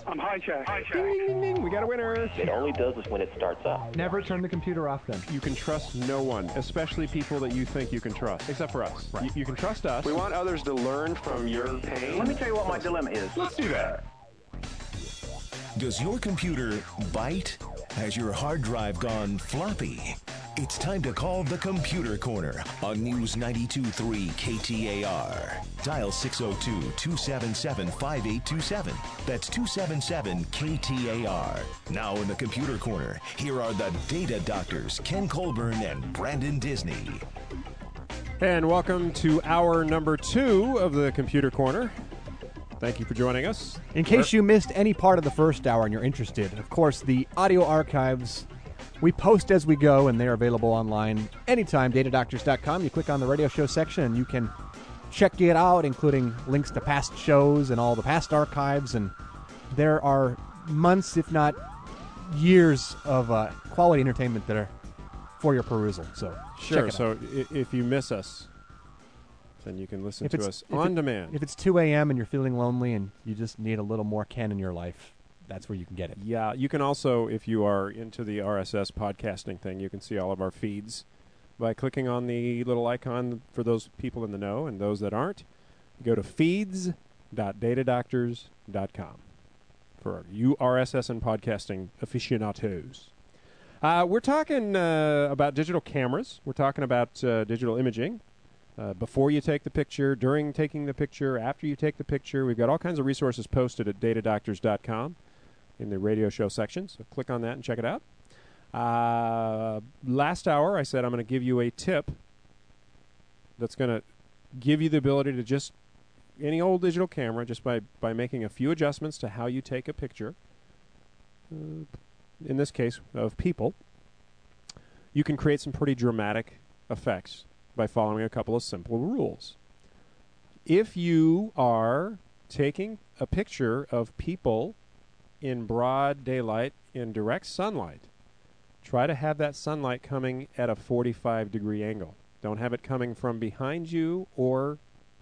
I'm hijacked. Ding, ding, ding, ding. We got a winner. It only does this when it starts up. Never turn the computer off then. You can trust no one, especially people that you think you can trust, except for us. Right. You can trust us. We want others to learn from your pain. Let me tell you what my dilemma is. Let's do that. Does your computer bite? Has your hard drive gone floppy? It's time to call the Computer Corner on News 92.3 KTAR. Dial 602-277-5827. That's 277-KTAR. Now in the Computer Corner, here are the Data Doctors, Ken Colburn and Brandon Disney. And welcome to hour number 2 of the Computer Corner. Thank you for joining us. In case you missed any part of the first hour and you're interested, of course, the audio archives, we post as we go, and they're available online anytime, datadoctors.com. You click on the radio show section, and you can check it out, including links to past shows and all the past archives. And there are months, if not years, of quality entertainment that are for your perusal. So Sure, check it so out. if you miss us, then you can listen to us on demand. If it's 2 a.m. and you're feeling lonely and you just need a little more Ken in your life, that's where you can get it. Yeah, you can also, if you are into the RSS podcasting thing, you can see all of our feeds by clicking on the little icon for those people in the know, and those that aren't, go to feeds.datadoctors.com for you RSS and podcasting aficionados. We're talking about digital cameras. We're talking about digital imaging. Before you take the picture, during taking the picture, after you take the picture. We've got all kinds of resources posted at datadoctors.com in the radio show section, so click on that and check it out. Last hour, I said I'm going to give you a tip that's going to give you the ability to just, any old digital camera, just by making a few adjustments to how you take a picture, in this case, of people, you can create some pretty dramatic effects by following a couple of simple rules. If you are taking a picture of people in broad daylight, in direct sunlight, try to have that sunlight coming at a 45-degree angle. Don't have it coming from behind you or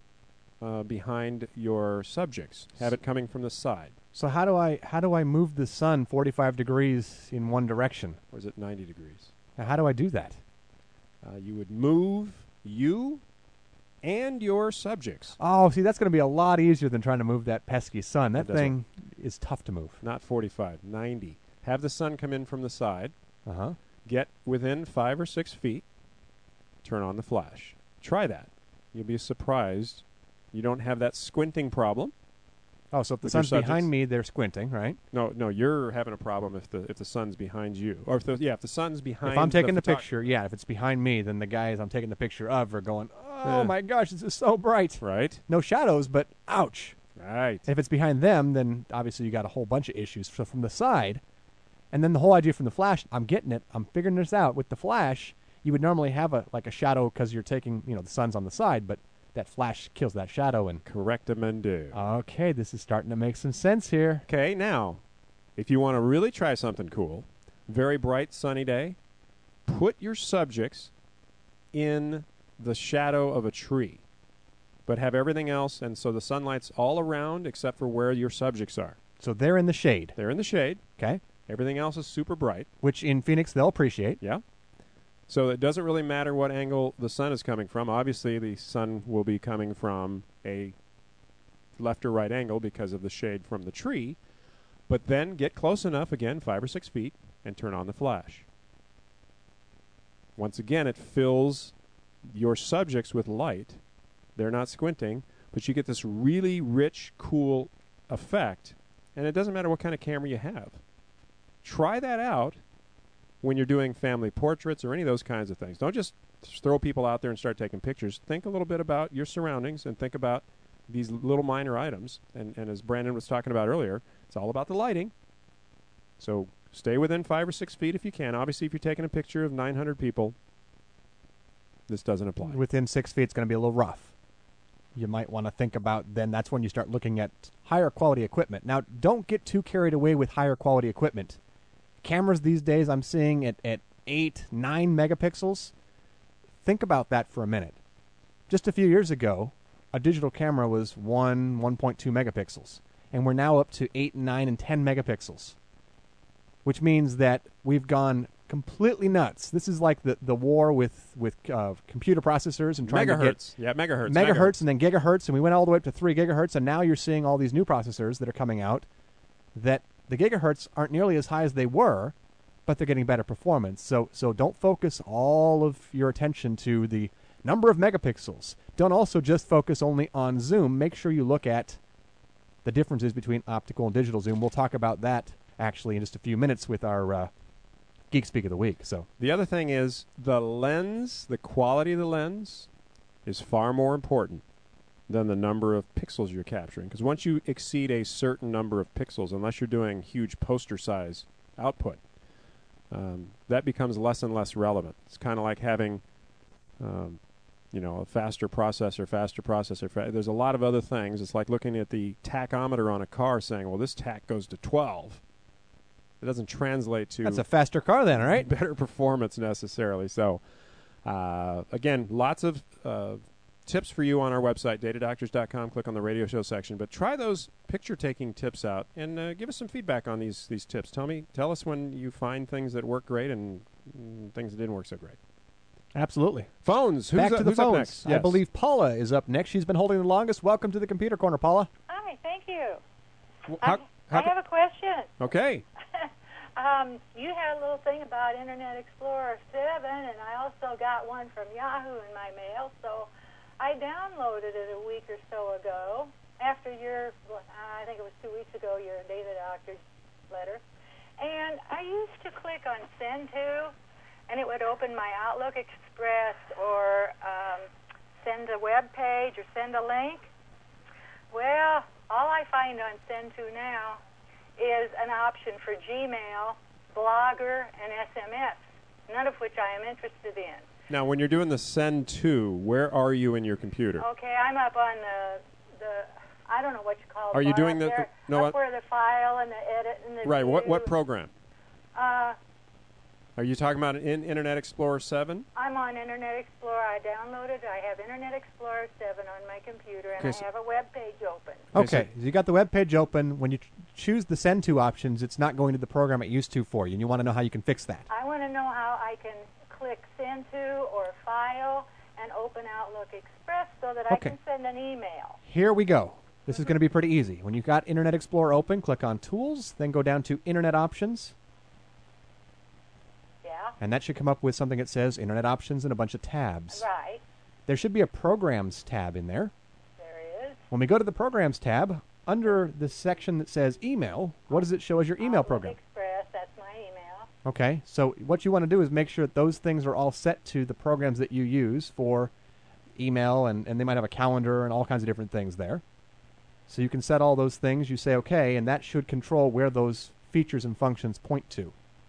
behind your subjects. Have it coming from the side. So how do I move the sun 45 degrees in one direction? Or is it 90 degrees? Now, how do I do that? You would move you and your subjects. Oh, see, that's going to be a lot easier than trying to move that pesky sun. That It doesn't. thing is tough to move. Not 45, 90. Have the sun come in from the side. Uh-huh. Get within 5 or 6 feet. Turn on the flash. Try that. You'll be surprised. You don't have that squinting problem. Oh, so if the With your sun's subjects? behind me, they're squinting, right? No, you're having a problem if the sun's behind you, or if the sun's behind. If I'm taking the photo- picture, yeah, if it's behind me, then the guys I'm taking the picture of are going, oh, Yeah. my gosh, this is so bright. Right. No shadows, but ouch. Right. If it's behind them, then obviously you got a whole bunch of issues. So from the side, and then the whole idea from the flash, I'm getting it. I'm figuring this out. With the flash, you would normally have a shadow because you're taking, the sun's on the side, but that flash kills that shadow. And Correctamundo. okay, this is starting to make some sense here. Okay, now, if you want to really try something cool, very bright sunny day, put your subjects in the shadow of a tree, but have everything else, and so the sunlight's all around except for where your subjects are. So they're in the shade, They're in the shade. okay, Everything else is super bright. which in Phoenix they'll appreciate. Yeah. So it doesn't really matter what angle the sun is coming from. Obviously, the sun will be coming from a left or right angle because of the shade from the tree. But then get close enough, again, 5 or 6 feet, and turn on the flash. Once again, it fills your subjects with light. They're not squinting, but you get this really rich, cool effect. And it doesn't matter what kind of camera you have. Try that out when you're doing family portraits or any of those kinds of things. Don't just throw people out there and start taking pictures. Think a little bit about your surroundings and think about these little minor items. And as Brandon was talking about earlier, it's all about the lighting. So stay within 5 or 6 feet if you can. Obviously, if you're taking a picture of 900 people, this doesn't apply. Within 6 feet, it's going to be a little rough. You might want to think about, then that's when you start looking at higher quality equipment. Now, don't get too carried away with higher quality equipment. Cameras these days I'm seeing at 8, 9 megapixels. Think about that for a minute. Just a few years ago, a digital camera was 1.2 megapixels. and we're now up to 8, 9, and 10 megapixels, which means that we've gone completely nuts. This is like the war with computer processors and trying megahertz. to get megahertz, and then gigahertz, and we went all the way up to 3 gigahertz, and now you're seeing all these new processors that are coming out that the gigahertz aren't nearly as high as they were, but they're getting better performance. So don't focus all of your attention to the number of megapixels. Don't also just focus only on zoom. Make sure you look at the differences between optical and digital zoom. We'll talk about that actually in just a few minutes with our Geek Speak of the Week. So the other thing is the lens, the quality of the lens is far more important than the number of pixels you're capturing. Because once you exceed a certain number of pixels, unless you're doing huge poster size output, that becomes less and less relevant. It's kind of like having, a faster processor. There's a lot of other things. It's like looking at the tachometer on a car saying, well, this tach goes to 12. It doesn't translate to... That's a faster car then, right? Better performance necessarily. So, again, lots of tips for you on our website, datadoctors.com. Click on the radio show section. But try those picture-taking tips out and give us some feedback on these tips. Tell us when you find things that work great and things that didn't work so great. Absolutely. Phones. Back to the who's up phones. next? I Yes. believe Paula is up next. She's been holding the longest. Welcome to the Computer Corner, Paula. Hi, thank you. How I have a question. Okay. You had a little thing about Internet Explorer 7, and I also got one from Yahoo in my mail, so I downloaded it a week or so ago after I think it was 2 weeks ago, your Data Doctor's letter. And I used to click on Send To, and it would open my Outlook Express or send a web page or send a link. Well, all I find on Send To now is an option for Gmail, Blogger, and SMS, none of which I am interested in. Now, when you're doing the send to, where are you in your computer? Okay, I'm up on the I don't know what you call it. Are you doing up there, up where the file and the edit and the right? view. What program? Are you talking about Internet Explorer 7? I'm on Internet Explorer. I downloaded. I have Internet Explorer 7 on my computer, and I have a web page open. Okay, so you got the web page open. When you choose the Send To options, it's not going to the program it used to for you, and you want to know how you can fix that. I want to know how I can click Send To or File and open Outlook Express so that I can send an email. Here we go. This is going to be pretty easy. When you've got Internet Explorer open, click on Tools, then go down to Internet Options. Yeah. And that should come up with something that says Internet Options and a bunch of tabs. Right. There should be a Programs tab in there. There is. When we go to the Programs tab, under the section that says Email, what does it show as your email program? Express, that's my email. Okay, so what you want to do is make sure that those things are all set to the programs that you use for email, and they might have a calendar and all kinds of different things there. So you can set all those things, you say okay, and that should control where those features and functions point to.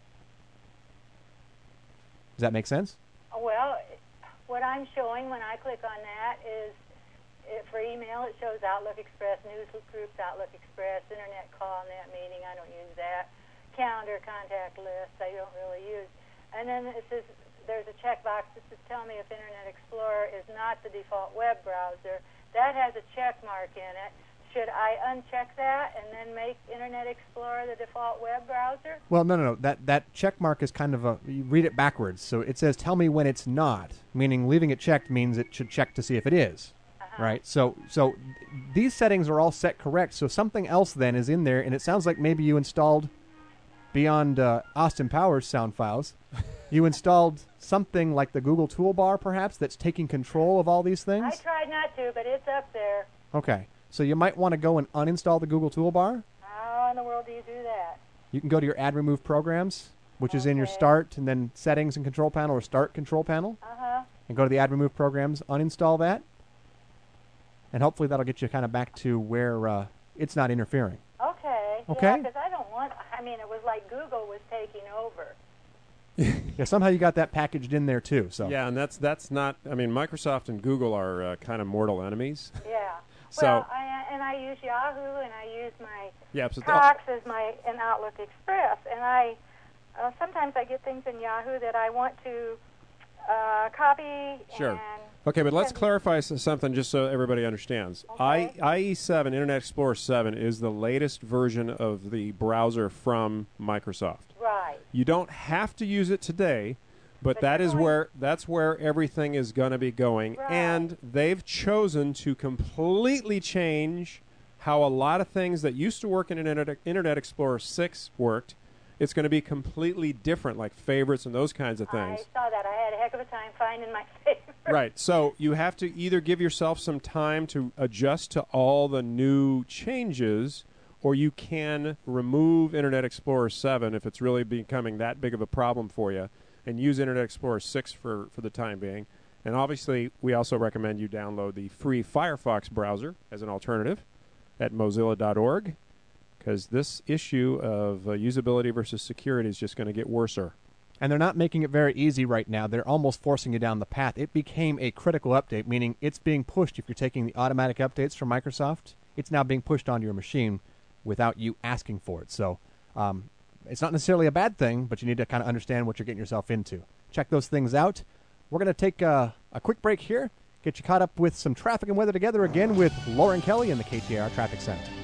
Does that make sense? Well, what I'm showing when I click on that is, for email, it shows Outlook Express, news groups, Outlook Express, Internet Call, Net Meeting, I don't use that, calendar, contact list, I don't really use. And then it says there's a checkbox that says tell me if Internet Explorer is not the default web browser. That has a check mark in it. Should I uncheck that and then make Internet Explorer the default web browser? Well, no. That check mark is kind of you read it backwards. So it says tell me when it's not, meaning leaving it checked means it should check to see if it is. Right? So these settings are all set correct. So something else then is in there, and it sounds like maybe you installed, beyond Austin Powers sound files, you installed something like the Google Toolbar, perhaps, that's taking control of all these things? I tried not to, but it's up there. Okay. So you might want to go and uninstall the Google Toolbar. How in the world do you do that? You can go to your Add Remove Programs, which is in your Start, and then Settings and Control Panel, or Start Control Panel. And go to the Add Remove Programs, uninstall that, and hopefully that'll get you kind of back to where it's not interfering. Okay. Okay. Yeah, because I don't want, it was like Google was taking over. Yeah, somehow you got that packaged in there too. So yeah, and that's not. Microsoft and Google are kind of mortal enemies. Yeah. So well, I use Yahoo, and I use my Cox as my in Outlook Express, and I sometimes I get things in Yahoo that I want to copy and Okay, but let's clarify something just so everybody understands. Okay. IE7, Internet Explorer 7, is the latest version of the browser from Microsoft. Right. You don't have to use it today, but that's where everything is going to be going. Right. And they've chosen to completely change how a lot of things that used to work in Internet Explorer 6 worked. It's going to be completely different, like favorites and those kinds of things. I saw that. I had a heck of a time finding my favorite. Right. So you have to either give yourself some time to adjust to all the new changes, or you can remove Internet Explorer 7 if it's really becoming that big of a problem for you, and use Internet Explorer 6 for the time being. And obviously, we also recommend you download the free Firefox browser as an alternative at mozilla.org, because this issue of usability versus security is just going to get worser. And they're not making it very easy right now. They're almost forcing you down the path. It became a critical update, meaning it's being pushed. If you're taking the automatic updates from Microsoft, it's now being pushed onto your machine without you asking for it. So it's not necessarily a bad thing, but you need to kind of understand what you're getting yourself into. Check those things out. We're going to take a quick break here, get you caught up with some traffic and weather together again with Lauren Kelly in the KTAR Traffic Center.